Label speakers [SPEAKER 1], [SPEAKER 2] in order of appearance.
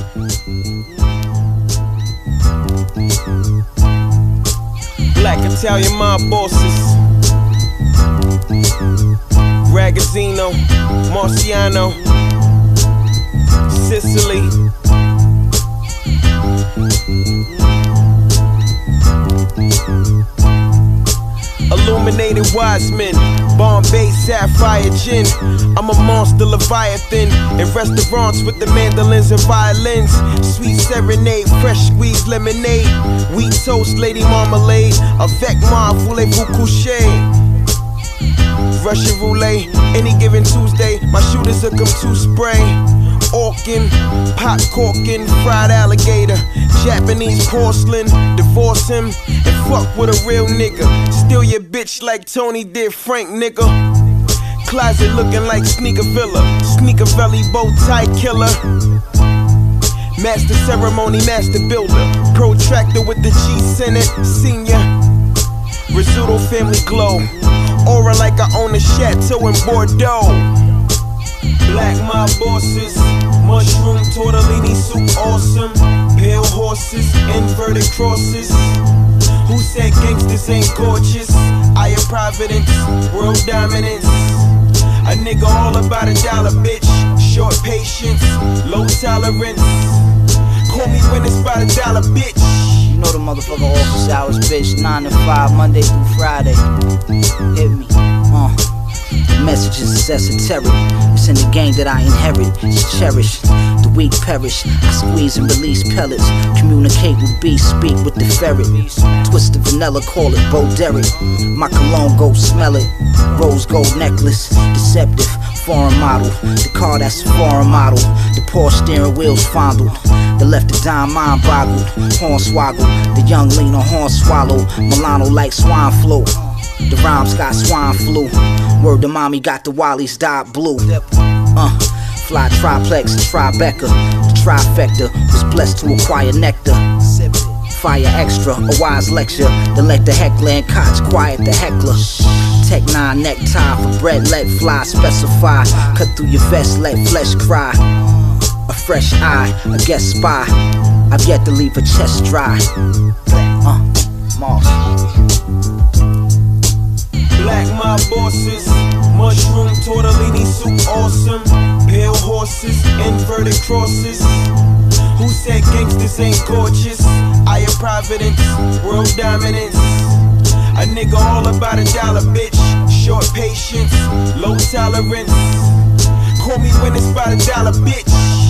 [SPEAKER 1] Black Italian mob bosses, Ragazzino, Marciano, Sicily. Illuminated wise men, Bombay sapphire gin. I'm a monster leviathan in restaurants with the mandolins and violins. Sweet serenade, fresh squeezed lemonade, wheat toast, lady marmalade, avec moi, voulez-vous coucher? Russian roulette, any given Tuesday, my shooters will come to spray. Orkin, pot corkin, fried alligator, Japanese porcelain, divorce him and fuck with a real nigga. Steal your bitch like Tony did Frank, nigga. Closet looking like Sneaker Villa, Sneaker Valley bow tie killer. Master ceremony, master builder, protractor with the G Senate, senior. Rizzuto family glow, aura like I own a chateau in Bordeaux. Black mob bosses, mushroom tortellini soup awesome. Pale horses, inverted crosses. Who said gangsters ain't gorgeous? I am Providence, world dominance. A nigga all about $1, bitch. Short patience, low tolerance. Call me when it's about $1, bitch.
[SPEAKER 2] You know the motherfucking office hours, bitch. 9 to 5, Monday through Friday. Hit me, The message is esoteric. It's in the game that I inherit. It's cherished. The weak perish. I squeeze and release pellets. Communicate with beasts, speak with the ferret. Twist the vanilla, call it Bo Derek. My cologne, go smell it. Rose gold necklace. Deceptive, foreign model. The car that's a foreign model. The Porsche steering wheels fondled. The left the dime mind boggled. Horn swaggled. The young leaner horn swallow. Milano like swine flu. The rhymes got swine flu. Word to mommy got the Wally's dyed blue. Fly triplex, Tribeca. The trifecta was blessed to acquire nectar. Fire extra, a wise lecture. To let the heckler and cots quiet the heckler. Tech 9 necktie for bread, let fly specify. Cut through your vest, let flesh cry. A fresh eye, a guest spy. I've yet to leave a chest dry. Moss.
[SPEAKER 1] Black mob bosses, mushroom tortellini soup awesome. Pale horses, inverted crosses. Who said gangsters ain't gorgeous? I am Providence, world dominance. A nigga all about $1, bitch. Short patience, low tolerance. Call me when it's about $1, bitch.